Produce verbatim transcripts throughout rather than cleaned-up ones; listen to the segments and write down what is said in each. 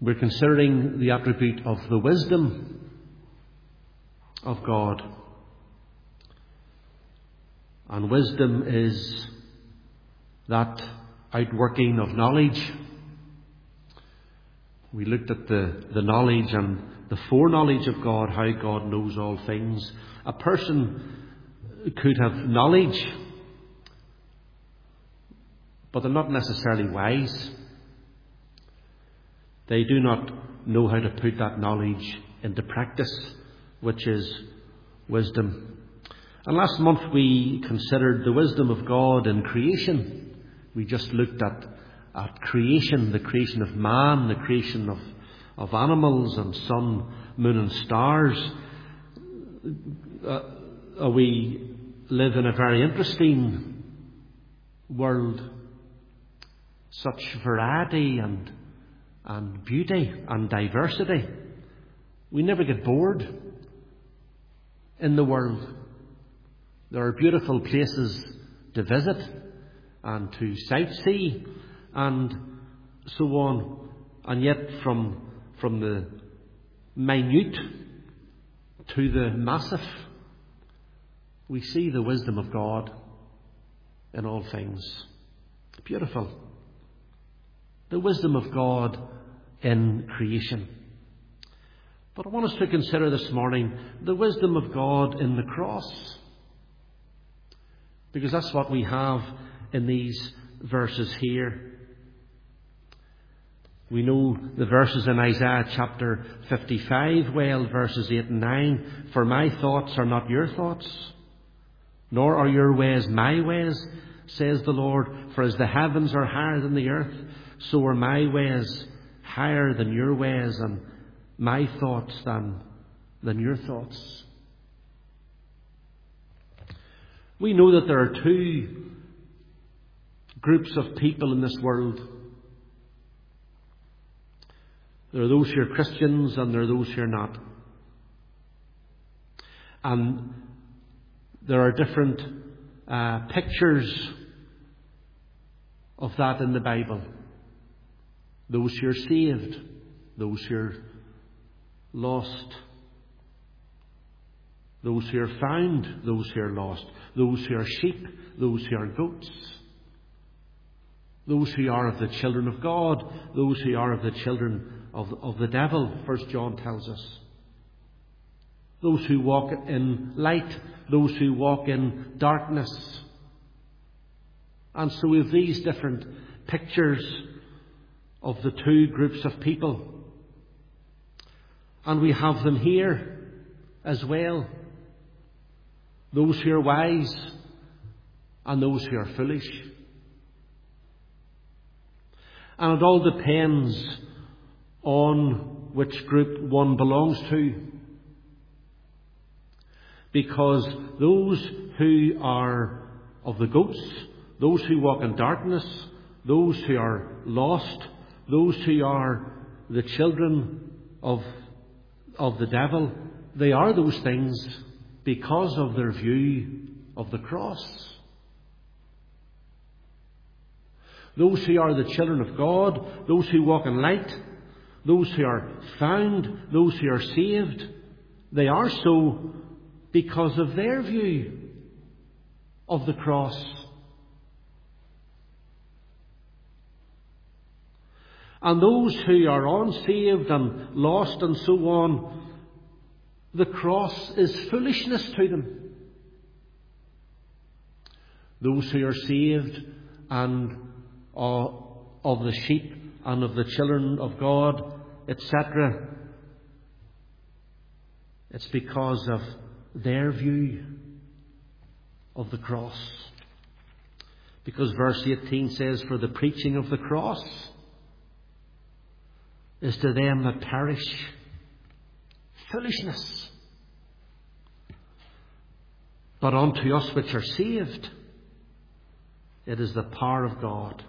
We're considering the attribute of the wisdom of God. And wisdom is that outworking of knowledge. We looked at the, the knowledge and the foreknowledge of God, how God knows all things. A person could have knowledge, but they're not necessarily wise. They do not know how to put that knowledge into practice, which is wisdom. And last month we considered the wisdom of God in creation. We just looked at, at creation, the creation of man, the creation of, of animals and sun, moon and stars. Uh, we live in a very interesting world. Such variety and and beauty and diversity. We never get bored in the world. There are beautiful places to visit and to sightsee and so on. And yet from, from the minute to the massive, we see the wisdom of God in all things. Beautiful. The wisdom of God in creation. But I want us to consider this morning the wisdom of God in the cross. Because that's what we have in these verses here. We know the verses in Isaiah chapter fifty-five well, verses eight and nine. For my thoughts are not your thoughts, nor are your ways my ways, says the Lord. For as the heavens are higher than the earth, so are my ways higher than your ways, and my thoughts than, than your thoughts. We know that there are two groups of people in this world. There are those who are Christians and there are those who are not. And there are different uh, pictures of that in the Bible. Those who are saved, those who are lost, those who are found, those who are lost, those who are sheep, those who are goats, those who are of the children of God, those who are of the children of, of the devil, First John tells us. Those who walk in light, those who walk in darkness. And so we have these different pictures of the two groups of people. And we have them here as well. Those who are wise and those who are foolish. And it all depends on which group one belongs to. Because those who are of the goats, those who walk in darkness, those who are lost, those who are the children of, of the devil, they are those things because of their view of the cross. Those who are the children of God, those who walk in light, those who are found, those who are saved, they are so because of their view of the cross. And those who are unsaved and lost and so on, the cross is foolishness to them. Those who are saved and are of the sheep and of the children of God, et cetera, it's because of their view of the cross. Because verse eighteen says, for the preaching of the cross is to them that perish foolishness, but unto us which are saved it is the power of God.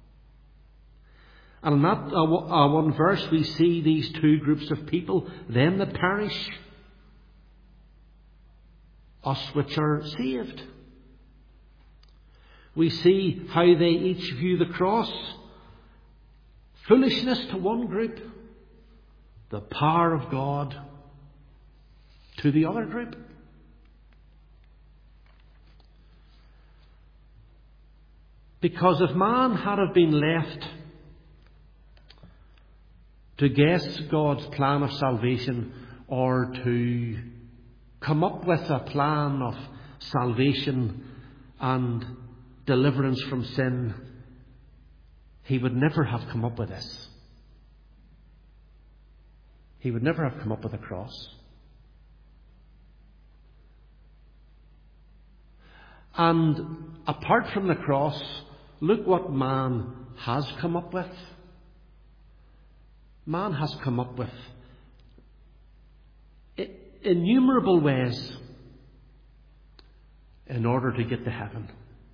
And in that uh, one verse we see these two groups of people, them that perish, us which are saved. We see how they each view the cross. Foolishness to one group, the power of God to the other group. Because if man had have been left to guess God's plan of salvation, or to come up with a plan of salvation and deliverance from sin, he would never have come up with this. He would never have come up with a cross. And apart from the cross, look what man has come up with. Man has come up with innumerable ways in order to get to heaven.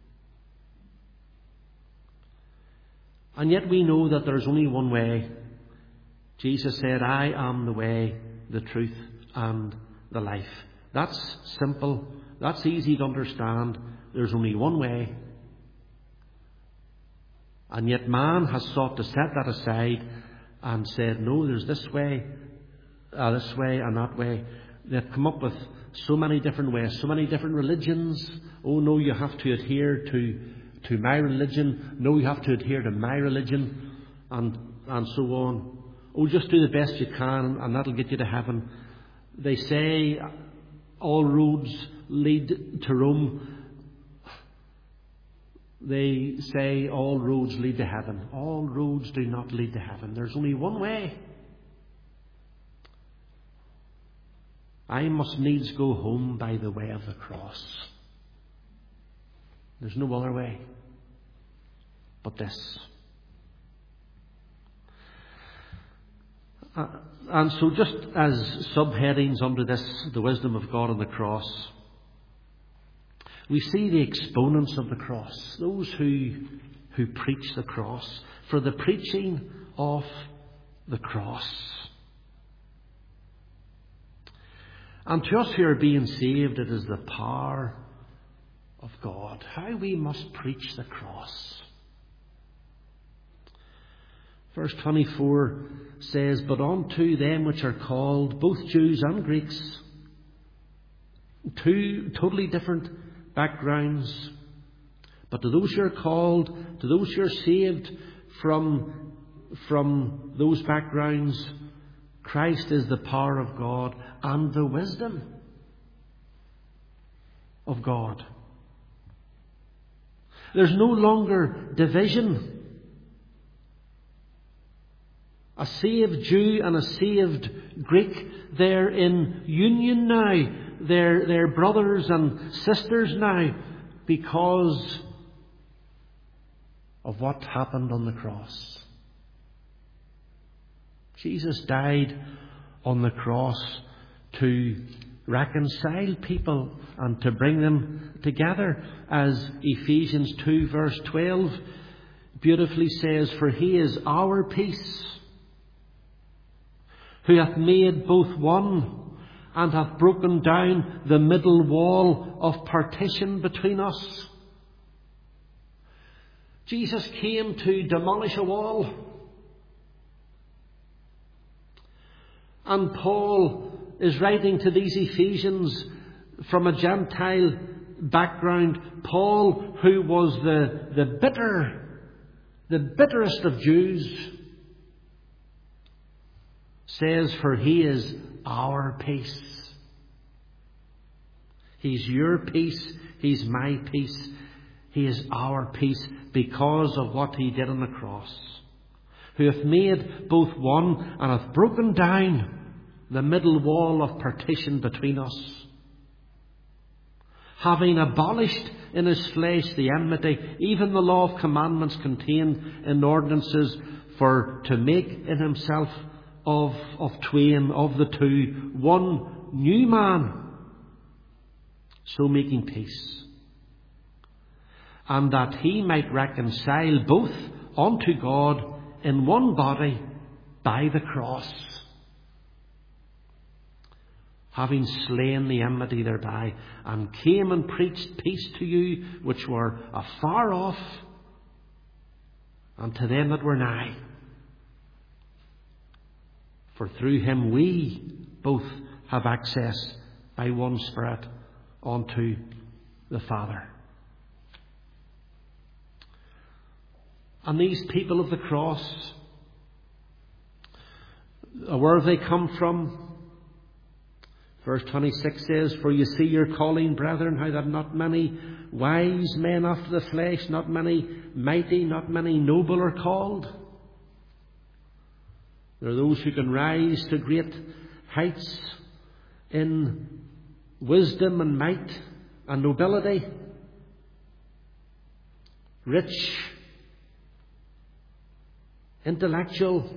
And yet we know that there is only one way. Jesus said, I am the way, the truth, and the life. That's simple. That's easy to understand. There's only one way. And yet man has sought to set that aside and said, no, there's this way, uh, this way and that way. They've come up with so many different ways, so many different religions. Oh no, you have to adhere to, to my religion. No, you have to adhere to my religion, and, and so on. Oh, just do the best you can and that'll get you to heaven. They say all roads lead to Rome. They say all roads lead to heaven. All roads do not lead to heaven. There's only one way. I must needs go home by the way of the cross. There's no other way but this. Uh, and so just as subheadings under this, the wisdom of God on the cross, we see the exponents of the cross, those who, who preach the cross, for the preaching of the cross. And to us who are being saved, it is the power of God. How we must preach the cross. Verse twenty-four says, but unto them which are called, both Jews and Greeks, two totally different backgrounds, but to those who are called, to those who are saved from, from those backgrounds, Christ is the power of God and the wisdom of God. There's no longer division. A saved Jew and a saved Greek, they're in union now. They're, they're brothers and sisters now because of what happened on the cross. Jesus died on the cross to reconcile people and to bring them together, as Ephesians two verse twelve beautifully says, for he is our peace, who hath made both one, and hath broken down the middle wall of partition between us. Jesus came to demolish a wall. And Paul is writing to these Ephesians from a Gentile background. Paul, who was the, the bitter, the bitterest of Jews, says, for he is our peace. He's your peace. He's my peace. He is our peace because of what he did on the cross. Who hath made both one and hath broken down the middle wall of partition between us, having abolished in his flesh the enmity, even the law of commandments contained in ordinances, for to make in himself of, of twain, of the two, one new man, so making peace, and that he might reconcile both unto God in one body by the cross, having slain the enmity thereby, and came and preached peace to you which were afar off, and to them that were nigh. For through him we both have access by one Spirit unto the Father. And these people of the cross, where have they come from? Verse twenty-six says, For you see your calling, brethren, how that not many wise men after the flesh, not many mighty, not many noble are called. There are those who can rise to great heights in wisdom and might and nobility, rich, intellectual.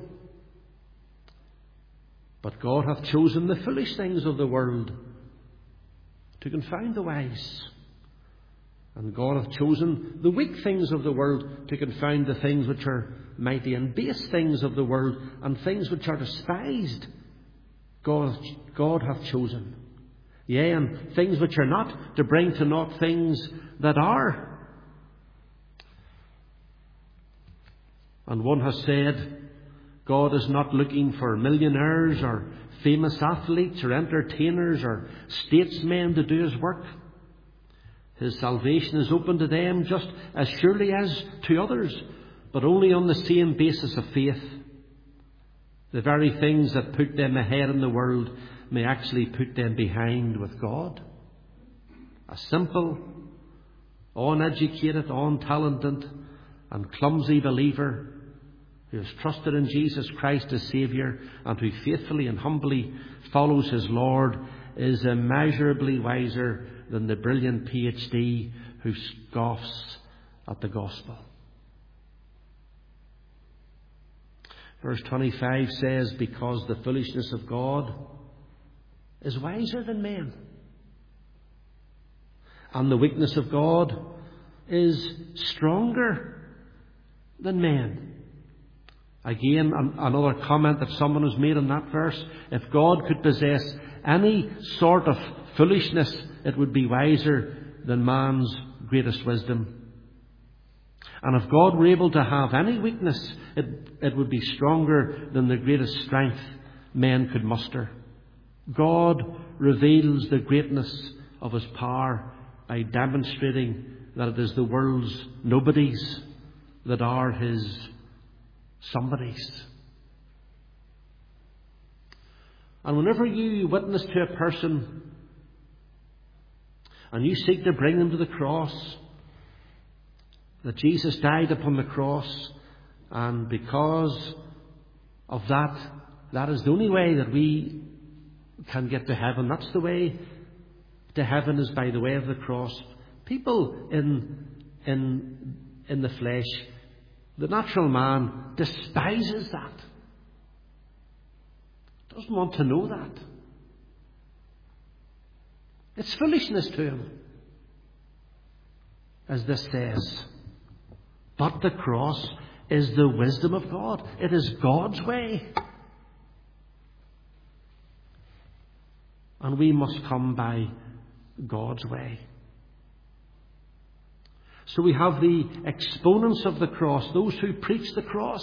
But God hath chosen the foolish things of the world to confound the wise. And God hath chosen the weak things of the world to confound the things which are mighty, and base things of the world and things which are despised. God, God hath chosen. Yea, and things which are not, to bring to naught things that are. And one has said, God is not looking for millionaires or famous athletes or entertainers or statesmen to do his work. His salvation is open to them just as surely as to others, but only on the same basis of faith. The very things that put them ahead in the world may actually put them behind with God. A simple, uneducated, untalented and clumsy believer who has trusted in Jesus Christ as Saviour and who faithfully and humbly follows his Lord is immeasurably wiser than the brilliant PhD who scoffs at the gospel. Verse twenty-five says, Because the foolishness of God is wiser than men, and the weakness of God is stronger than men. Again, another comment that someone has made on that verse. If God could possess any sort of foolishness, it would be wiser than man's greatest wisdom. And if God were able to have any weakness, it, it would be stronger than the greatest strength men could muster. God reveals the greatness of his power by demonstrating that it is the world's nobodies that are his somebodies. And whenever you witness to a person and you seek to bring them to the cross, that Jesus died upon the cross, and because of that, that is the only way that we can get to heaven. That's the way to heaven, is by the way of the cross. People in in in the flesh, the natural man, despises that. Doesn't want to know that. It's foolishness to him. As this says, but the cross is the wisdom of God. It is God's way. And we must come by God's way. So we have the exponents of the cross, those who preach the cross,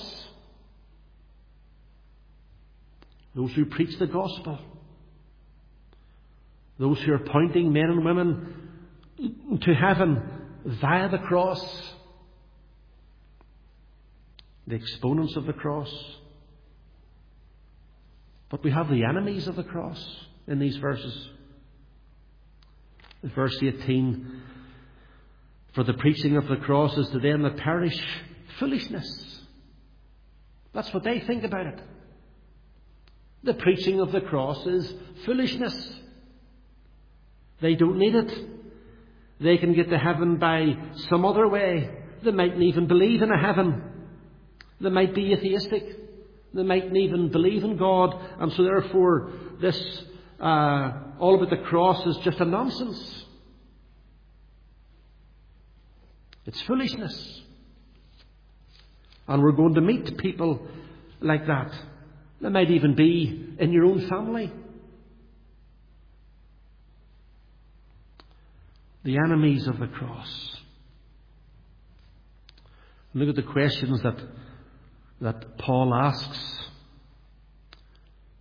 those who preach the gospel, those who are pointing men and women to heaven via the cross, the exponents of the cross. But we have the enemies of the cross in these verses. In verse eighteen, for the preaching of the cross is to them that perish foolishness. That's what they think about it. The preaching of the cross is foolishness. They don't need it. They can get to heaven by some other way. They mightn't even believe in a heaven. They might be atheistic. They mightn't even believe in God. And so therefore this, uh, all about the cross is just a nonsense. It's foolishness. And we're going to meet people like that. They might even be in your own family. The enemies of the cross. Look at the questions that, that Paul asks.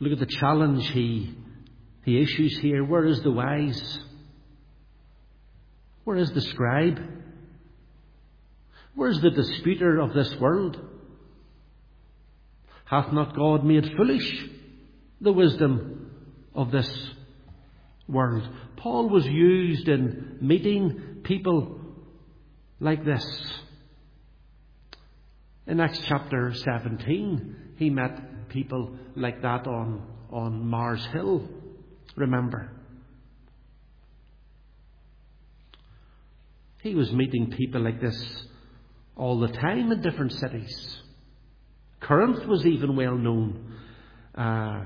Look at the challenge he, he issues here. Where is the wise? Where is the scribe? Where is the disputer of this world? Hath not God made foolish the wisdom of this world? Paul was used in meeting people like this. In Acts chapter seventeen, he met people like that on, on Mars Hill, remember. He was meeting people like this all the time in different cities. Corinth was even well known uh,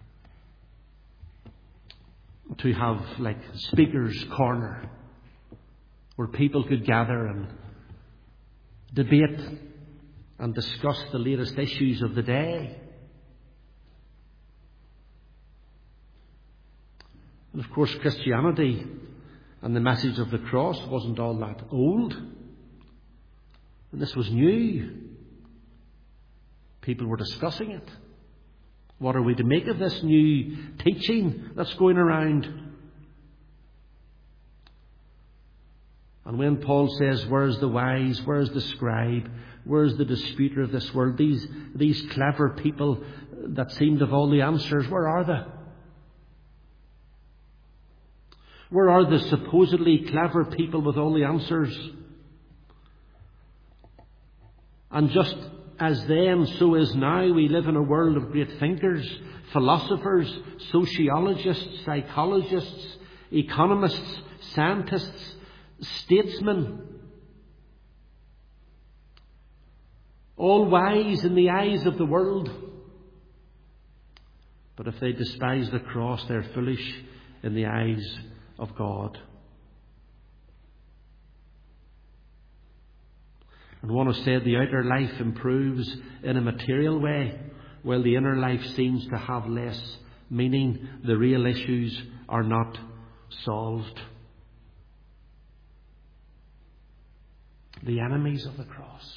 to have like speaker's corner where people could gather and debate and discuss the latest issues of the day. And of course, Christianity and the message of the cross wasn't all that old. And this was new. People were discussing it. What are we to make of this new teaching that's going around? And when Paul says, where's the wise, where's the scribe, where's the disputer of this world, these, these clever people that seem to have all the answers, where are they? Where are the supposedly clever people with all the answers? And just as then, so is now, we live in a world of great thinkers, philosophers, sociologists, psychologists, economists, scientists, statesmen, all wise in the eyes of the world. But if they despise the cross, they're foolish in the eyes of God. And one has said the outer life improves in a material way, while the inner life seems to have less meaning. The real issues are not solved. The enemies of the cross.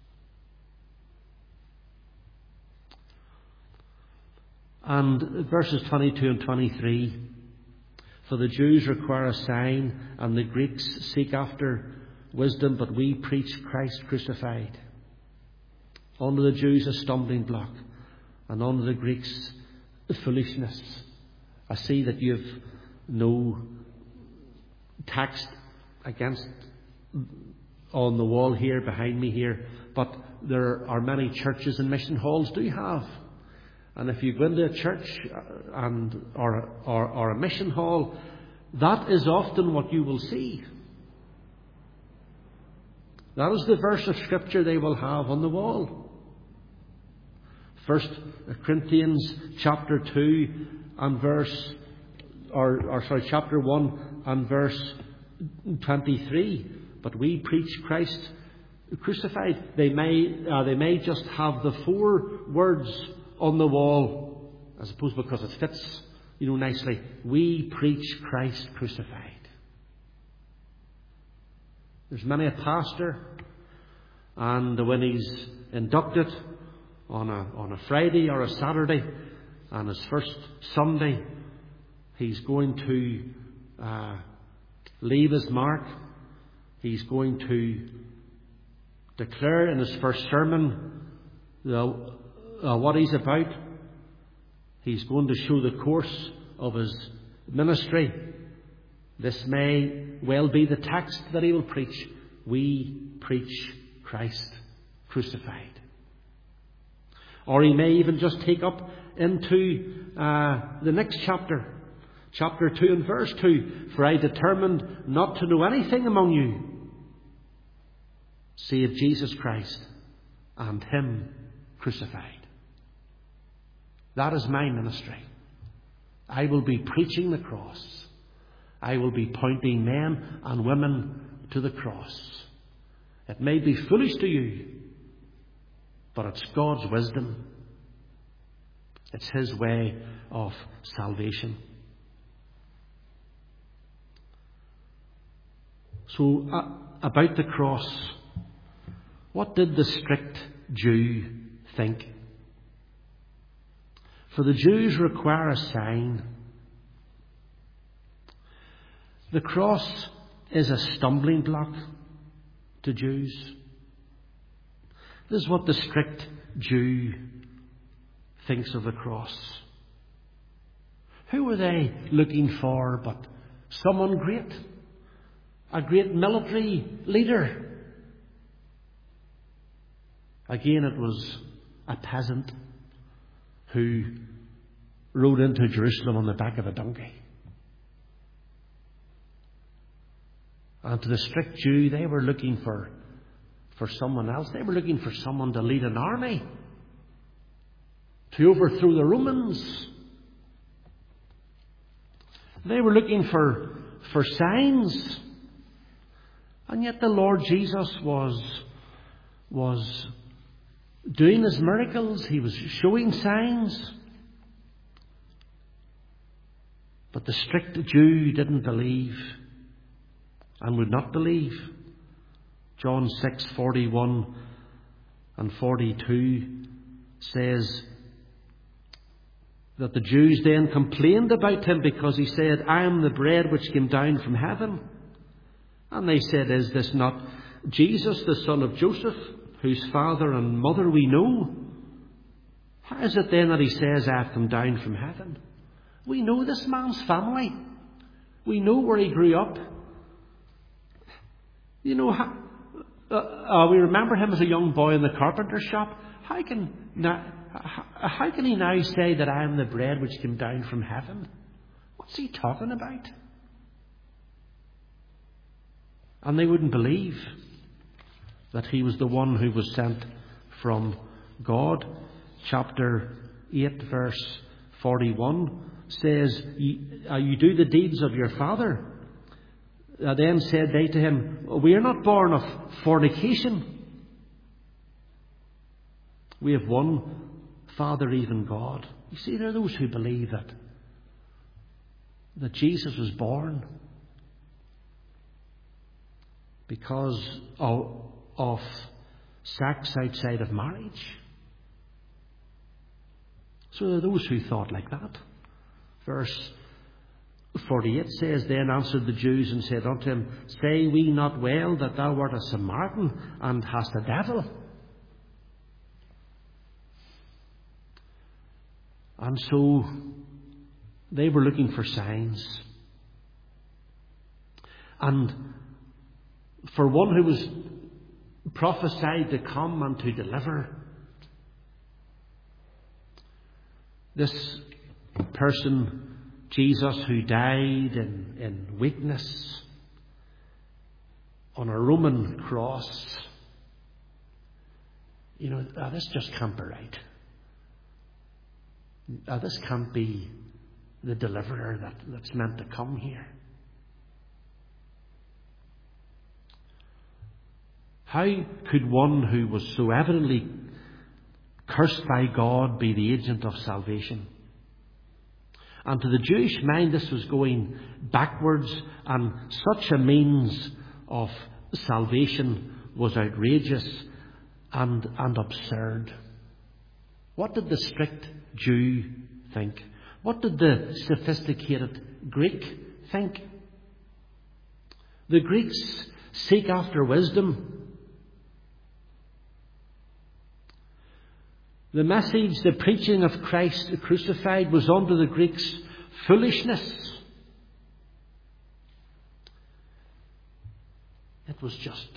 And verses twenty-two and twenty-three, for the Jews require a sign, and the Greeks seek after wisdom, but we preach Christ crucified. Unto the Jews a stumbling block, and unto the Greeks the foolishness. I see that you've no text against on the wall here, behind me here, but there are many churches and mission halls do have. And if you go into a church and or, or, or a mission hall, that is often what you will see. That is the verse of Scripture they will have on the wall. First Corinthians chapter two and verse, or, or sorry, chapter one and verse twenty-three. But we preach Christ crucified. They may uh, they may just have the four words on the wall, I suppose because it fits, you know, nicely. We preach Christ crucified. There's many a pastor, and when he's inducted on a on a Friday or a Saturday, and his first Sunday, he's going to uh, leave his mark. He's going to declare in his first sermon the, uh, what he's about. He's going to show the course of his ministry. This may well be the text that he will preach. We preach Christ crucified. Or he may even just take up into uh, the next chapter, chapter two and verse two. For I determined not to know anything among you save Jesus Christ and Him crucified. That is my ministry. I will be preaching the cross. I will be pointing men and women to the cross. It may be foolish to you, but it's God's wisdom. It's His way of salvation. So, uh, about the cross, what did the strict Jew think? For the Jews require a sign. The cross is a stumbling block to Jews. This is what the strict Jew thinks of the cross. Who were they looking for but someone great? A great military leader. Again, it was a peasant who rode into Jerusalem on the back of a donkey. And to the strict Jew, they were looking for, for someone else. They were looking for someone to lead an army, to overthrow the Romans. They were looking for, for signs. And yet the Lord Jesus was, was doing his miracles. He was showing signs. But the strict Jew didn't believe and would not believe. John six forty-one and forty-two says that the Jews then complained about him because he said, I am the bread which came down from heaven. And they said, is this not Jesus, the son of Joseph, whose father and mother we know? How is it then that he says, I have come down from heaven? We know this man's family. We know where he grew up. You know, how, uh, uh, we remember him as a young boy in the carpenter shop. How can, now, how, how can he now say that I am the bread which came down from heaven? What's he talking about? And they wouldn't believe that he was the one who was sent from God. Chapter eight, verse forty-one says, you, uh, you do the deeds of your father. Uh, then said they to him, we are not born of fornication. We have one Father, even God. You see, there are those who believe that, that Jesus was born because of, of sex outside of marriage. So there are those who thought like that. Verse forty-eight says, then answered the Jews and said unto him, say we not well that thou art a Samaritan and hast a devil? And so they were looking for signs. And for one who was prophesied to come and to deliver, this person, Jesus, who died in, in weakness on a Roman cross, you know, uh, this just can't be right. Uh, this can't be the deliverer that, that's meant to come here. How could one who was so evidently cursed by God be the agent of salvation? And to the Jewish mind, this was going backwards, and such a means of salvation was outrageous and, and absurd. What did the strict Jew think? What did the sophisticated Greek think? The Greeks seek after wisdom. The message, the preaching of Christ crucified was unto the Greeks foolishness. It was just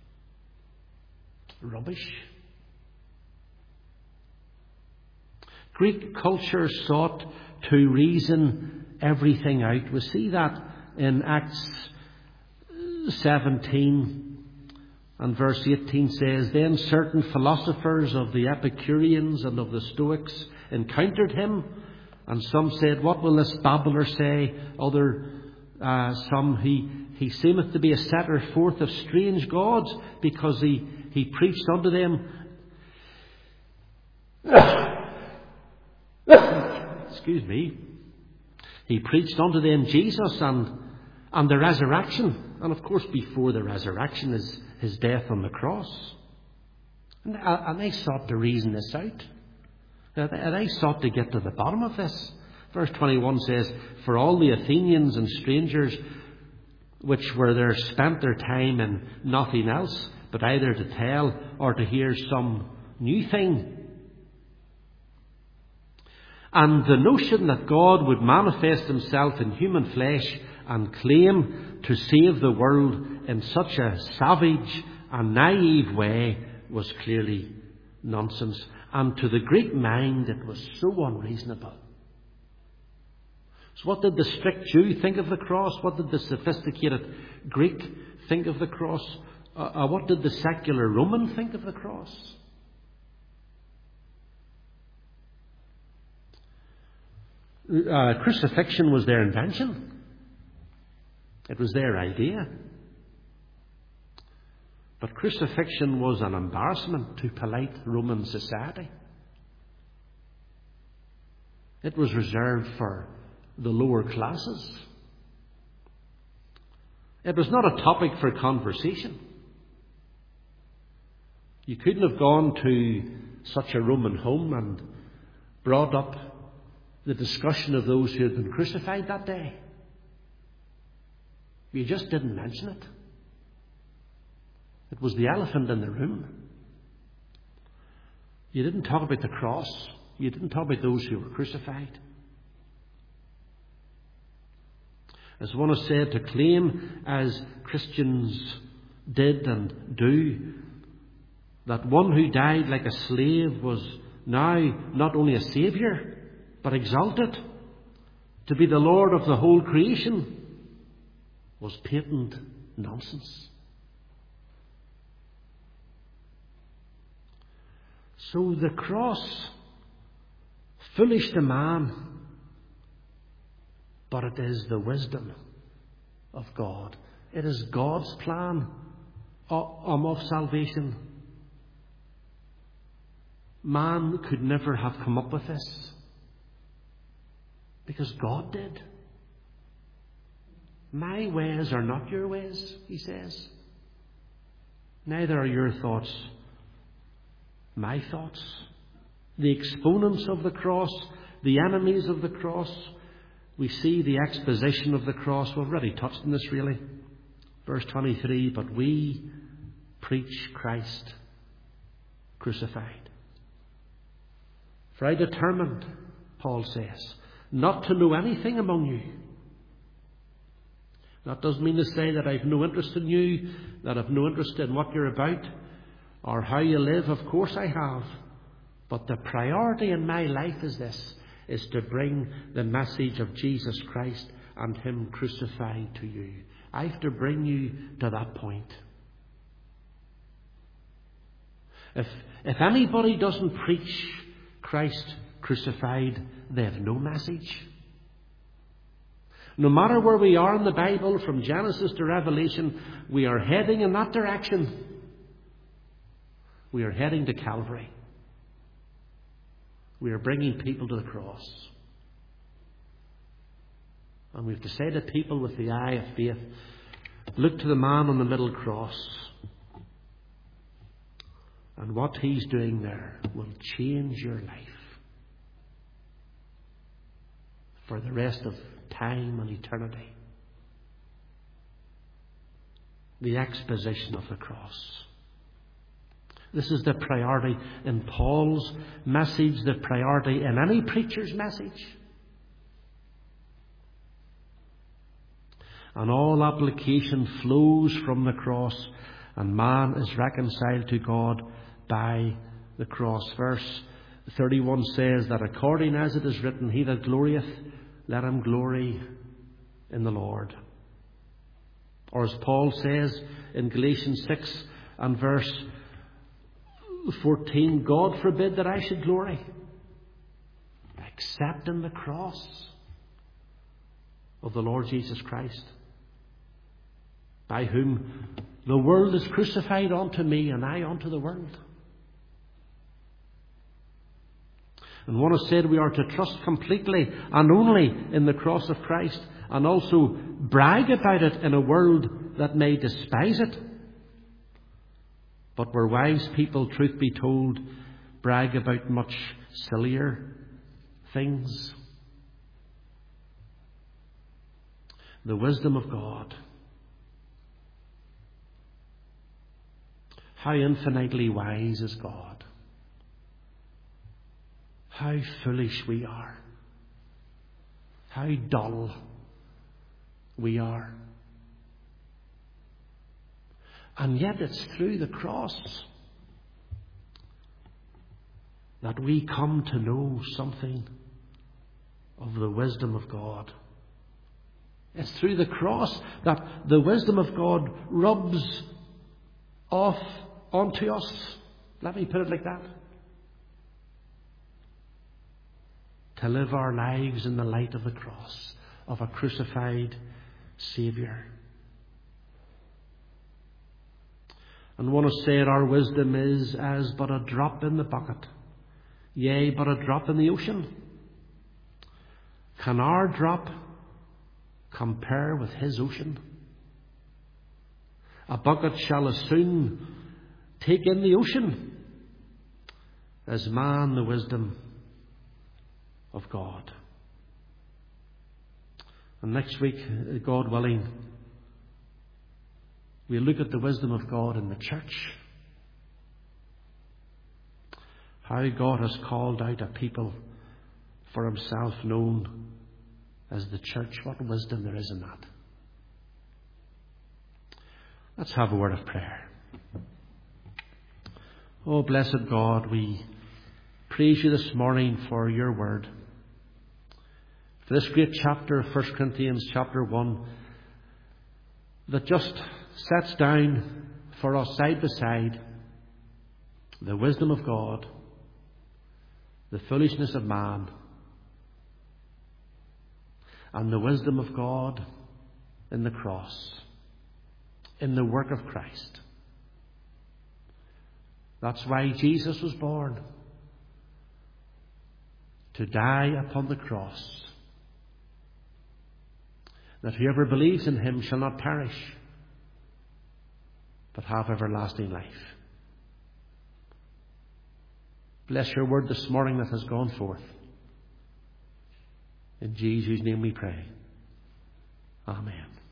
rubbish. Greek culture sought to reason everything out. We see that in Acts seventeen. And verse eighteen says, then certain philosophers of the Epicureans and of the Stoics encountered him, and some said, what will this babbler say? Other, uh, some, he, he seemeth to be a setter forth of strange gods, because he, he preached unto them, excuse me, he preached unto them Jesus and, and the resurrection. And of course, before the resurrection is his death on the cross. And, and they sought to reason this out. Now, they sought to get to the bottom of this. Verse twenty-one says, "For all the Athenians and strangers which were there spent their time in nothing else, but either to tell or to hear some new thing." And the notion that God would manifest himself in human flesh and claim to save the world in such a savage and naive way was clearly nonsense. And to the Greek mind, it was so unreasonable. So what did the strict Jew think of the cross? What did the sophisticated Greek think of the cross? Uh, uh, what did the secular Roman think of the cross? Uh, crucifixion was their invention. It was their idea. But crucifixion was an embarrassment to polite Roman society. It was reserved for the lower classes. It was not a topic for conversation. You couldn't have gone to such a Roman home and brought up the discussion of those who had been crucified that day. You just didn't mention it. It was the elephant in the room. You didn't talk about the cross. You didn't talk about those who were crucified. As one has said, to claim, as Christians did and do, that one who died like a slave was now not only a saviour, but exalted to be the Lord of the whole creation, was patent nonsense. So the cross foolish to man, but it is the wisdom of God. It is God's plan of salvation. Man could never have come up with this, because God did. My ways are not your ways, he says. Neither are your thoughts my thoughts. The exponents of the cross, the enemies of the cross, we see the exposition of the cross. We've already touched on this really. Verse twenty-three, "But we preach Christ crucified. For I determined," Paul says, "not to know anything among you." That doesn't mean to say that I've no interest in you, that I've no interest in what you're about or how you live. Of course I have. But the priority in my life is this, is to bring the message of Jesus Christ and Him crucified to you. I have to bring you to that point. If, if anybody doesn't preach Christ crucified, they have no message. No matter where we are in the Bible, from Genesis to Revelation, we are heading in that direction. We are heading to Calvary. We are bringing people to the cross. And we have to say to people with the eye of faith, look to the man on the middle cross. And what he's doing there will change your life for the rest of time and eternity. The exposition of the cross. This is the priority in Paul's message, the priority in any preacher's message. And all application flows from the cross, and man is reconciled to God by the cross. Verse thirty-one says that according as it is written, "He that glorieth, let him glory in the Lord." Or as Paul says in Galatians six and verse fourteen, "God forbid that I should glory, except in the cross of the Lord Jesus Christ, by whom the world is crucified unto me, and I unto the world." And one has said we are to trust completely and only in the cross of Christ, and also brag about it in a world that may despise it. But where wise people, truth be told, brag about much sillier things. The wisdom of God. How infinitely wise is God. How foolish we are. How dull we are. And yet it's through the cross that we come to know something of the wisdom of God. It's through the cross that the wisdom of God rubs off onto us. Let me put it like that. To live our lives in the light of the cross of a crucified Saviour. And one has said our wisdom is as but a drop in the bucket, yea, but a drop in the ocean. Can our drop compare with his ocean? A bucket shall as soon take in the ocean as man the wisdom of God. And next week, God willing, we'll look at the wisdom of God in the church. How God has called out a people for himself known as the church. What wisdom there is in that. Let's have a word of prayer. Oh, blessed God, we praise you this morning for your word. For this great chapter of First Corinthians chapter one that just sets down for us side by side the wisdom of God, the foolishness of man, and the wisdom of God in the cross, in the work of Christ. That's why Jesus was born, to die upon the cross, that whoever believes in him shall not perish, but have everlasting life. Bless your word this morning that has gone forth. In Jesus' name we pray. Amen.